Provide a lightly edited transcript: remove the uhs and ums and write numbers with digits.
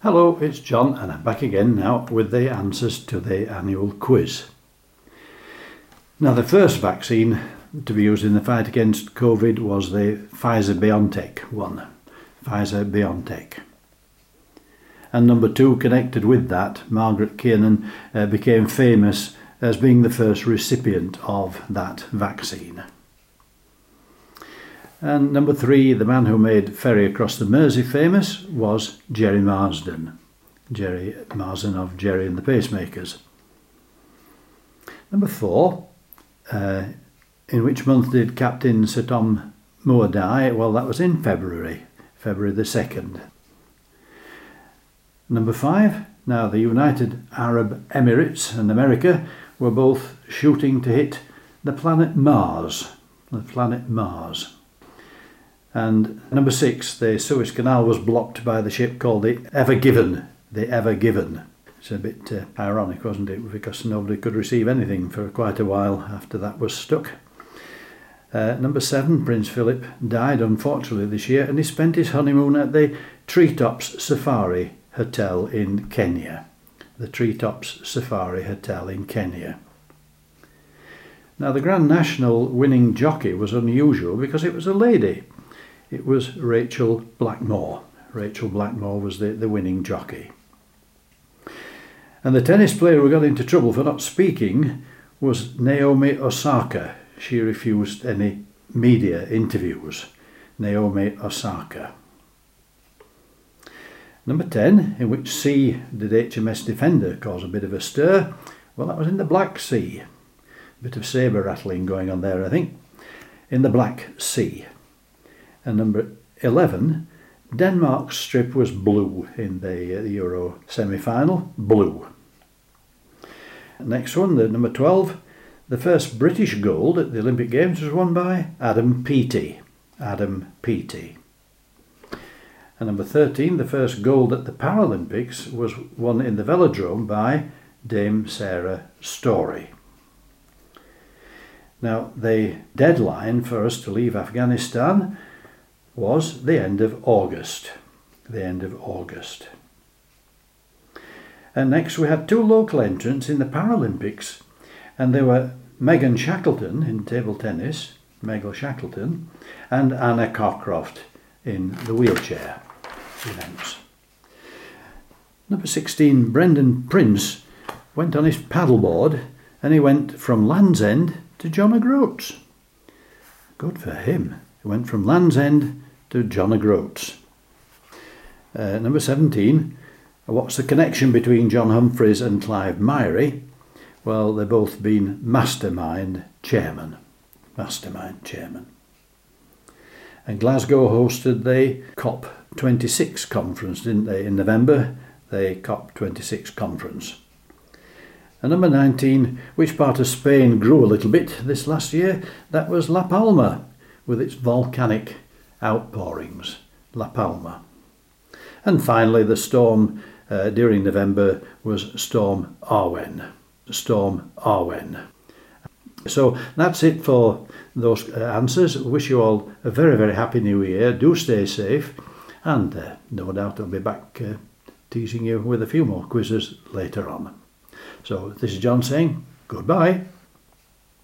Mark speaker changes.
Speaker 1: Hello, it's John and I'm back again now with the answers to the annual quiz. Now the first vaccine to be used in the fight against COVID was the Pfizer-BioNTech one. Pfizer-BioNTech. And number 2, connected with that, Margaret Kiernan became famous as being the first recipient of that vaccine. And number 3, the man who made Ferry Across the Mersey famous was Jerry Marsden. Jerry Marsden of Jerry and the Pacemakers. Number 4, in which month did Captain Sir Tom Moore die? Well, that was in February the 2nd. Number 5, now the United Arab Emirates and America were both shooting to hit the planet Mars. And number 6, the Suez Canal was blocked by the ship called the Ever Given. It's a bit ironic, wasn't it? Because nobody could receive anything for quite a while after that was stuck. Number 7, Prince Philip died unfortunately this year, and he spent his honeymoon at the Treetops Safari Hotel in Kenya. The Treetops Safari Hotel in Kenya. Now the Grand National winning jockey was unusual because it was a lady. It was Rachel Blackmore. Rachel Blackmore was the winning jockey. And the tennis player who got into trouble for not speaking was Naomi Osaka. She refused any media interviews. Naomi Osaka. Number 10, in which sea did HMS Defender cause a bit of a stir? Well, that was in the Black Sea. A bit of sabre rattling going on there, I think. In the Black Sea. And number 11, Denmark's strip was blue in the Euro semi-final. Blue. Next one, the number 12, the first British gold at the Olympic Games was won by Adam Peaty. Adam Peaty. And number 13, the first gold at the Paralympics was won in the velodrome by Dame Sarah Storey. Now, the deadline for us to leave Afghanistan was the end of August. And next we had 2 local entrants in the Paralympics, and they were Megan Shackleton in table tennis, Megan Shackleton, and Anna Cockcroft in the wheelchair events. Number 16, Brendan Prince went on his paddleboard and he went from Land's End to John O'Groats. Good for him. He went from Land's End to John O'Groats. Number 17, what's the connection between John Humphreys and Clive Myrie? Well, they've both been mastermind chairman. And Glasgow hosted the COP26 conference, didn't they, in November? The COP26 conference. And number 19, which part of Spain grew a little bit this last year? That was La Palma, with its volcanic outpourings. La Palma. And finally, the storm during November was Storm Arwen. So that's it for those answers. Wish you all a very, very happy new year. Do stay safe, and no doubt I'll be back teasing you with a few more quizzes later on. So this is John saying goodbye.